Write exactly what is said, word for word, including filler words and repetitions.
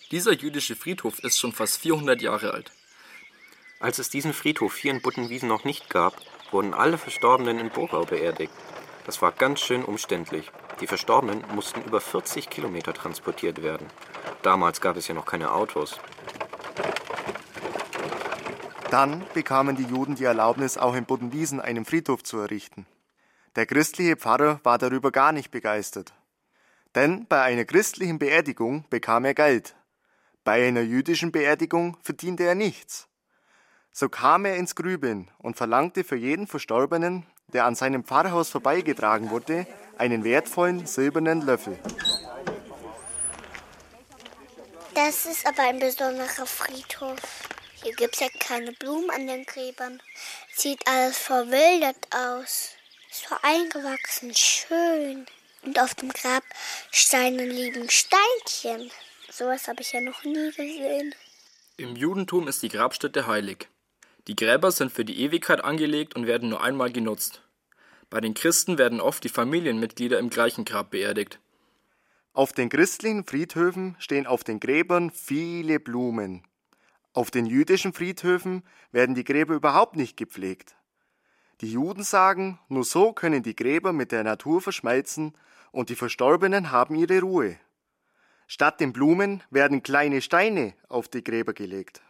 Dieser jüdische Friedhof ist schon fast vierhundert Jahre alt. Als es diesen Friedhof hier in Buttenwiesen noch nicht gab, wurden alle Verstorbenen in Burgau beerdigt. Das war ganz schön umständlich. Die Verstorbenen mussten über vierzig Kilometer transportiert werden. Damals gab es ja noch keine Autos. Dann bekamen die Juden die Erlaubnis, auch in Buttenwiesen einen Friedhof zu errichten. Der christliche Pfarrer war darüber gar nicht begeistert. Denn bei einer christlichen Beerdigung bekam er Geld. Bei einer jüdischen Beerdigung verdiente er nichts. So kam er ins Grübeln und verlangte für jeden Verstorbenen, der an seinem Pfarrhaus vorbeigetragen wurde, einen wertvollen silbernen Löffel. Das ist aber ein besonderer Friedhof. Hier gibt es ja keine Blumen an den Gräbern. Sieht alles verwildert aus. So eingewachsen, schön. Und auf dem Grabsteinen liegen Steinchen. Sowas habe ich ja noch nie gesehen. Im Judentum ist die Grabstätte heilig. Die Gräber sind für die Ewigkeit angelegt und werden nur einmal genutzt. Bei den Christen werden oft die Familienmitglieder im gleichen Grab beerdigt. Auf den christlichen Friedhöfen stehen auf den Gräbern viele Blumen. Auf den jüdischen Friedhöfen werden die Gräber überhaupt nicht gepflegt. Die Juden sagen, nur so können die Gräber mit der Natur verschmelzen und die Verstorbenen haben ihre Ruhe. Statt den Blumen werden kleine Steine auf die Gräber gelegt.